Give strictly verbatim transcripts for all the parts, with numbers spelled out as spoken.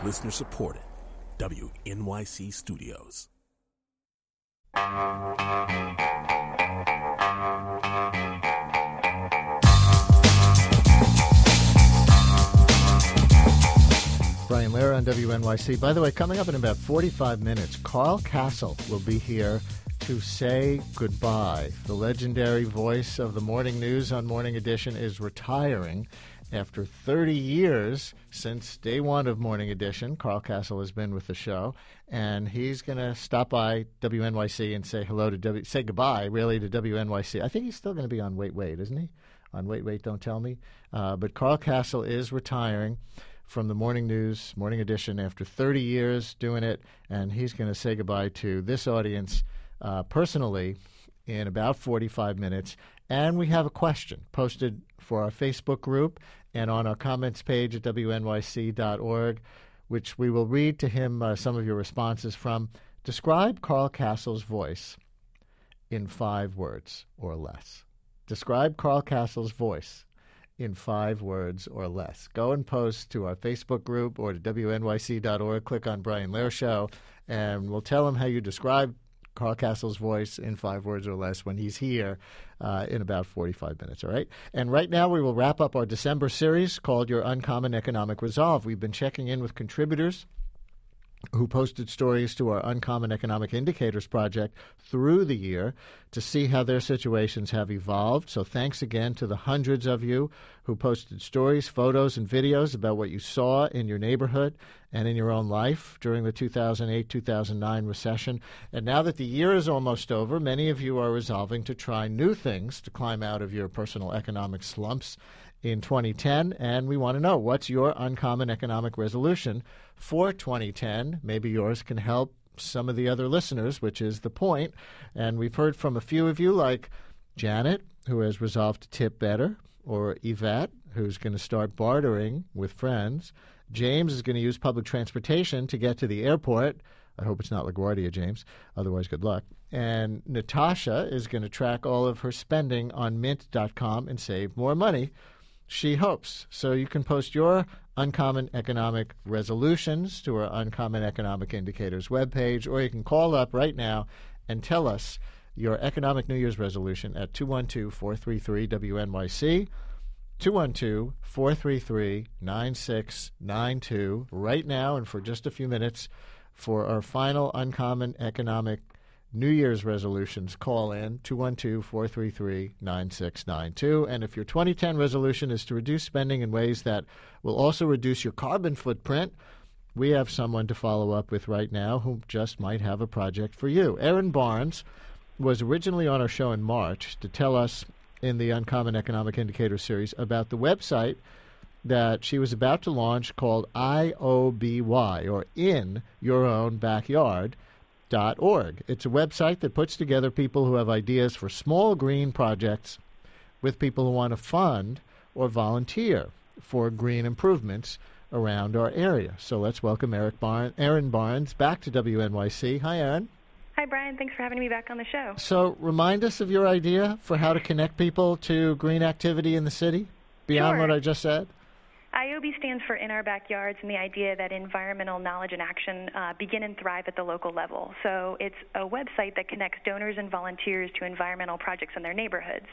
Listener supported. W N Y C Studios. Brian Lehrer on W N Y C. By the way, coming up in about forty-five minutes, Carl Kasell will be here to say goodbye. The legendary voice of the morning news on Morning Edition is retiring after thirty years since day one of Morning Edition. Carl Kasell has been with the show, and he's going to stop by W N Y C and say hello to W, say goodbye, really, to W N Y C. I think he's still going to be on Wait, Wait, isn't he? On Wait, Wait, Don't Tell Me. Uh, but Carl Kasell is retiring from the Morning News, Morning Edition, after thirty years doing it, and he's going to say goodbye to this audience uh, personally in about forty-five minutes. And we have a question posted for our Facebook group and on our comments page at W N Y C dot org, which we will read to him uh, some of your responses from. Describe Carl Kasell's voice in five words or less. Describe Carl Kasell's voice in five words or less. Go and post to our Facebook group or to W N Y C dot org. Click on Brian Lehrer Show, and we'll tell him how you describe Carl Kasell's voice in five words or less when he's here uh, in about forty-five minutes, all right? And right now we will wrap up our December series called Your Uncommon Economic Resolve. We've been checking in with contributors who posted stories to our Uncommon Economic Indicators project through the year to see how their situations have evolved. So thanks again to the hundreds of you who posted stories, photos, and videos about what you saw in your neighborhood and in your own life during the two thousand eight two thousand nine recession. And now that the year is almost over, many of you are resolving to try new things to climb out of your personal economic slumps in twenty ten, and we want to know, what's your uncommon economic resolution for twenty ten? Maybe yours can help some of the other listeners, which is the point. And we've heard from a few of you, like Janet, who has resolved to tip better, or Yvette, who's going to start bartering with friends. James is going to use public transportation to get to the airport. I hope it's not LaGuardia, James. Otherwise, good luck. And Natasha is going to track all of her spending on mint dot com and save more money, she hopes. So you can post your Uncommon Economic Resolutions to our Uncommon Economic Indicators webpage, or you can call up right now and tell us your Economic New Year's resolution at two one two, four three three, W N Y C, two one two, four three three, nine six nine two, right now and for just a few minutes for our final Uncommon Economic New Year's resolutions. Call in two one two, four three three, nine six nine two. And if your twenty ten resolution is to reduce spending in ways that will also reduce your carbon footprint, we have someone to follow up with right now who just might have a project for you. Erin Barnes was originally on our show in March to tell us in the Uncommon Economic Indicator series about the website that she was about to launch called I O B Y, or In Your Own Backyard. Dot org. It's a website that puts together people who have ideas for small green projects with people who want to fund or volunteer for green improvements around our area. So let's welcome Eric Barnes, Erin Barnes back to W N Y C. Hi, Erin. Hi, Brian. Thanks for having me back on the show. So remind us of your idea for how to connect people to green activity in the city beyond Sure. what I just said. I O B stands for In Our Backyards, and the idea that environmental knowledge and action uh, begin and thrive at the local level. So it's a website that connects donors and volunteers to environmental projects in their neighborhoods.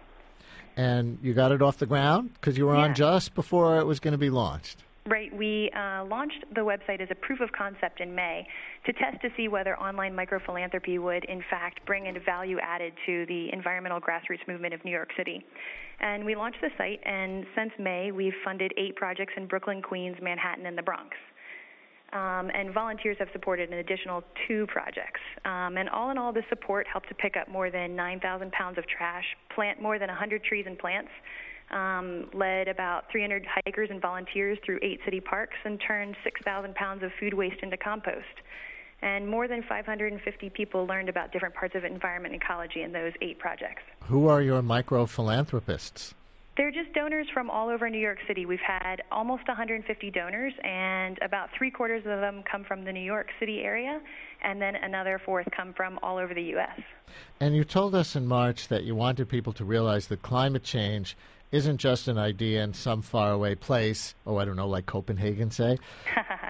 And you got it off the ground because you were yeah. on just before it was going to be launched. Right. We uh, launched the website as a proof of concept in May to test to see whether online microphilanthropy would, in fact, bring in value added to the environmental grassroots movement of New York City. And we launched the site, and since May, we've funded eight projects in Brooklyn, Queens, Manhattan, and the Bronx. Um, and volunteers have supported an additional two projects. Um, and all in all, this support helped to pick up more than nine thousand pounds of trash, plant more than one hundred trees and plants, Um, led about three hundred hikers and volunteers through eight city parks, and turned six thousand pounds of food waste into compost. And more than five hundred fifty people learned about different parts of environment and ecology in those eight projects. Who are your micro-philanthropists? They're just donors from all over New York City. We've had almost one hundred fifty donors, and about three-quarters of them come from the New York City area, and then another fourth come from all over the U S. And you told us in March that you wanted people to realize that climate change isn't just an idea in some faraway place, oh, I don't know, like Copenhagen, say.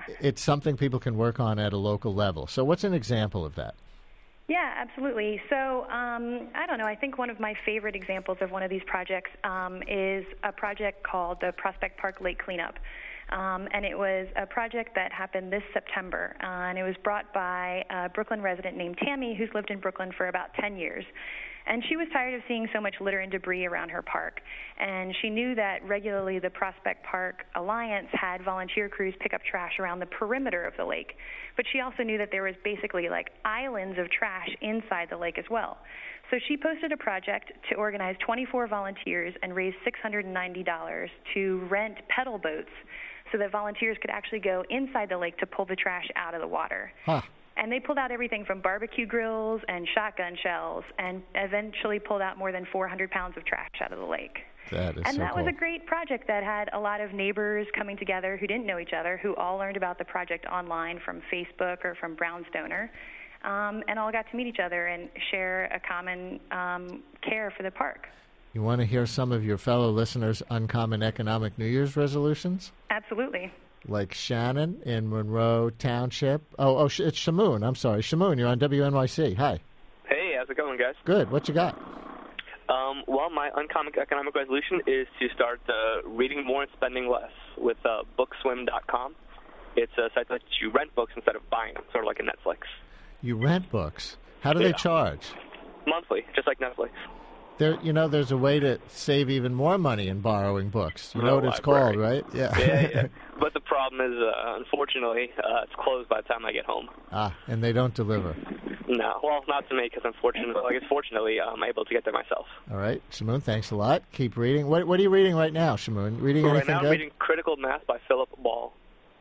it's something people can work on at a local level. So what's an example of that? Yeah, absolutely. So um, I don't know. I think one of my favorite examples of one of these projects um, is a project called the Prospect Park Lake Cleanup. Um, and it was a project that happened this September, uh, and it was brought by a Brooklyn resident named Tammy, who's lived in Brooklyn for about ten years. And she was tired of seeing so much litter and debris around her park. And she knew that regularly the Prospect Park Alliance had volunteer crews pick up trash around the perimeter of the lake. But she also knew that there was basically like islands of trash inside the lake as well. So she posted a project to organize twenty-four volunteers and raise six hundred ninety dollars to rent pedal boats so that volunteers could actually go inside the lake to pull the trash out of the water. Huh. And they pulled out everything from barbecue grills and shotgun shells and eventually pulled out more than four hundred pounds of trash out of the lake. That is and so that cool. was a great project that had a lot of neighbors coming together who didn't know each other, who all learned about the project online from Facebook or from Brownstoner, um, and all got to meet each other and share a common um, care for the park. You want to hear some of your fellow listeners' uncommon economic New Year's resolutions? Absolutely. Like Shannon in Monroe Township. Oh, oh, it's Shamoon. I'm sorry. Shamoon, you're on W N Y C. Hi. Hey, how's it going, guys? Good. What you got? Um, well, my uncommon economic resolution is to start uh, reading more and spending less with uh, bookswim dot com. It's a site that lets you rent books instead of buying them, sort of like a Netflix. You rent books. How do Yeah. they charge? Monthly, just like Netflix. There, you know, there's a way to save even more money in borrowing books. You know Oh, what it's library. called, right? Yeah. Yeah, yeah. But the problem is, uh, unfortunately, uh, it's closed by the time I get home. Ah, and they don't deliver. No, well, not to me, because unfortunately, I guess fortunately, I'm able to get there myself. All right, Shamoon, thanks a lot. Keep reading. What What are you reading right now, Shamoon? Reading Right anything now, good? I'm reading Critical Math by Philip Ball.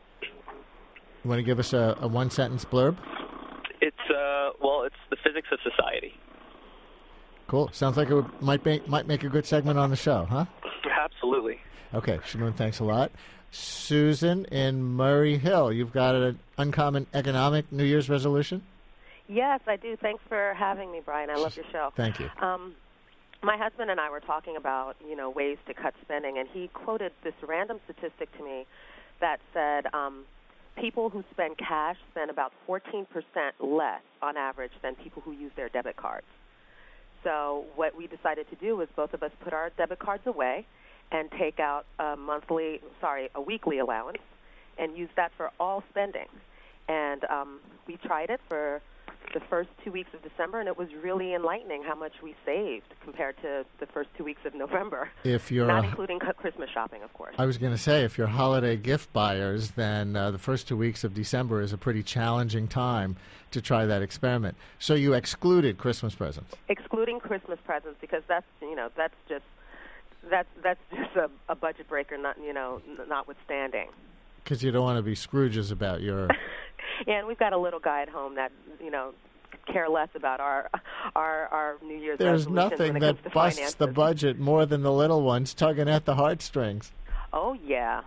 You want to give us a, a one sentence blurb? It's uh, well, it's the physics of society. Cool. Sounds like it would, might make might make a good segment on the show, huh? Absolutely. Okay, Shamoon, thanks a lot. Susan in Murray Hill, you've got an uncommon economic New Year's resolution? Yes, I do. Thanks for having me, Brian. I love your show. Thank you. Um, my husband and I were talking about, you know, ways to cut spending, and he quoted this random statistic to me that said um, people who spend cash spend about fourteen percent less on average than people who use their debit cards. So what we decided to do was both of us put our debit cards away and take out a monthly, sorry, a weekly allowance and use that for all spending. And um, we tried it for the first two weeks of December, and it was really enlightening how much we saved compared to the first two weeks of November. If you're Not a- including cu- Christmas shopping, of course. I was going to say, if you're holiday gift buyers, then uh, the first two weeks of December is a pretty challenging time to try that experiment. So you excluded Christmas presents. Excluding Christmas presents, because that's, you know, that's just that's that's just a, a budget breaker, not you know, n- notwithstanding. Because you don't want to be Scrooges about your... Yeah, and we've got a little guy at home that, you know, care less about our our, our New Year's There's resolutions when nothing it that comes to busts finances. the budget more than the little ones tugging at the heartstrings. Oh, yeah.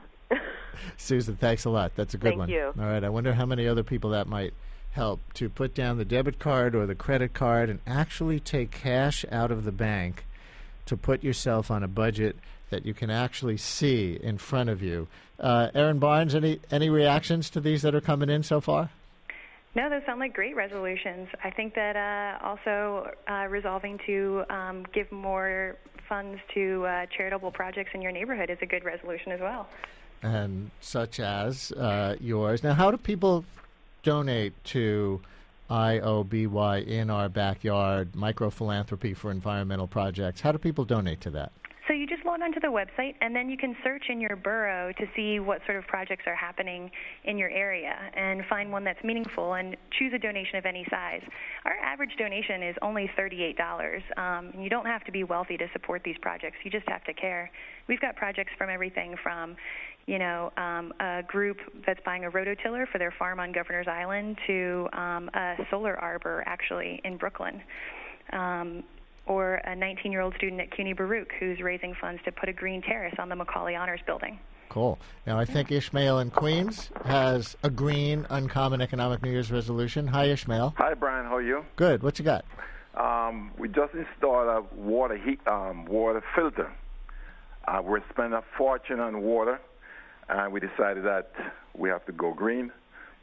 Susan, thanks a lot. That's a good Thank one. you. All right, I wonder how many other people that might help to put down the debit card or the credit card and actually take cash out of the bank to put yourself on a budget that you can actually see in front of you. Uh, Erin Barnes, any any reactions to these that are coming in so far? No, those sound like great resolutions. I think that uh, also uh, resolving to um, give more funds to uh, charitable projects in your neighborhood is a good resolution as well. And such as uh, yours. Now, how do people donate to I O B Y in our backyard, microphilanthropy for environmental projects? How do people donate to that? So you just log onto the website, and then you can search in your borough to see what sort of projects are happening in your area and find one that's meaningful and choose a donation of any size. Our average donation is only thirty-eight dollars. Um, and you don't have to be wealthy to support these projects. You just have to care. We've got projects from everything from, you know, um, a group that's buying a rototiller for their farm on Governor's Island to um, a solar arbor, actually, in Brooklyn. Um, or a nineteen-year-old student at CUNY Baruch who's raising funds to put a green terrace on the Macaulay Honors Building. Cool. Now, I think Ishmael in Queens has a green, uncommon economic New Year's resolution. Hi, Ishmael. Hi, Brian. How are you? Good. What you got? Um, we just installed a water heat, um, water filter. Uh, we're spending a fortune on water, and we decided that we have to go green.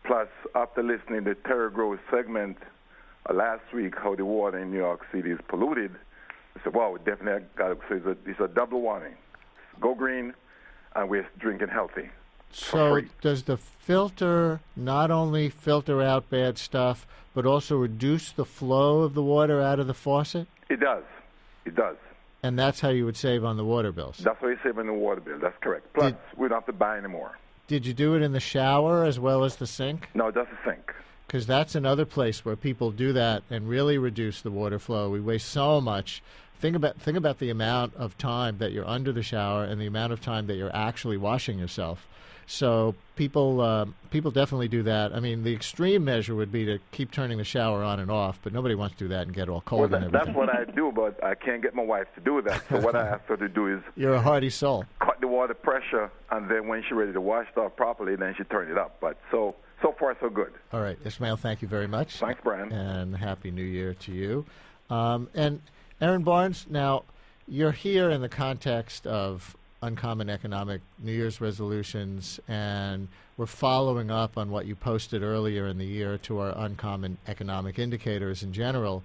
Plus, after listening to Terry Grove's segment uh, last week, how the water in New York City is polluted, I said, wow, definitely got to, so it's a, it's a double warning. Go green, and we're drinking healthy. So does the filter not only filter out bad stuff, but also reduce the flow of the water out of the faucet? It does. It does. And that's how you would save on the water bills? That's how you save on the water bill. That's correct. Plus, Did, we don't have to buy anymore. Did you do it in the shower as well as the sink? No, just the sink. Because that's another place where people do that and really reduce the water flow. We waste so much. Think about think about the amount of time that you're under the shower and the amount of time that you're actually washing yourself. So people uh, people definitely do that. I mean, the extreme measure would be to keep turning the shower on and off, but nobody wants to do that and get all cold well, that, and everything. That's what I do, but I can't get my wife to do that. So what I ask her to do is... You're a hardy soul. Cut the water pressure, and then when she's ready to wash it off properly, then she turn it up. But so so far, so good. All right. Ishmael, thank you very much. Thanks, Brian. And Happy New Year to you. Um, and Aaron Barnes, now, you're here in the context of Uncommon Economic New Year's resolutions, and we're following up on what you posted earlier in the year to our Uncommon Economic Indicators in general.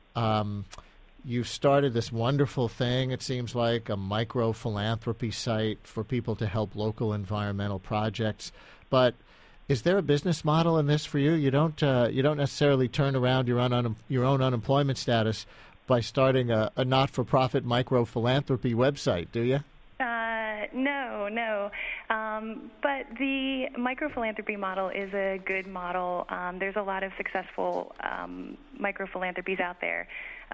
Um, you've started this wonderful thing, it seems like, a micro-philanthropy site for people to help local environmental projects. But is there a business model in this for you? You don't uh, you don't necessarily turn around your own, un- your own unemployment status by starting a, a not-for-profit micro-philanthropy website, do you? Uh, no, no. Um, but the microphilanthropy model is a good model. Um, there's a lot of successful um, microphilanthropies out there,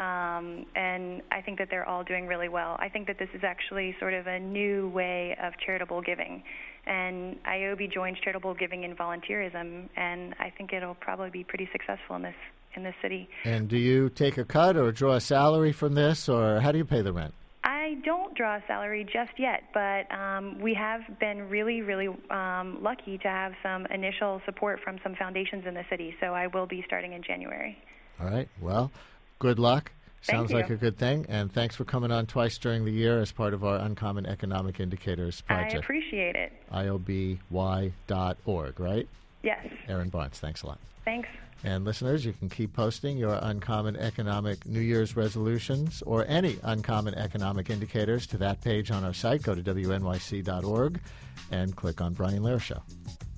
um, and I think that they're all doing really well. I think that this is actually sort of a new way of charitable giving, and I O B joins charitable giving and volunteerism, and I think it'll probably be pretty successful in this in this city. And do you take a cut or draw a salary from this, or how do you pay the rent? I don't draw a salary just yet, but um, we have been really, really um, lucky to have some initial support from some foundations in the city, so I will be starting in January. All right. Well, good luck. Thank Sounds you. like a good thing, and thanks for coming on twice during the year as part of our Uncommon Economic Indicators project. I appreciate it. I O B Y dot org, right? Yes. Aaron Barnes, thanks a lot. Thanks. And listeners, you can keep posting your Uncommon Economic New Year's resolutions or any Uncommon Economic Indicators to that page on our site. Go to W N Y C dot org and click on Brian Lehrer Show.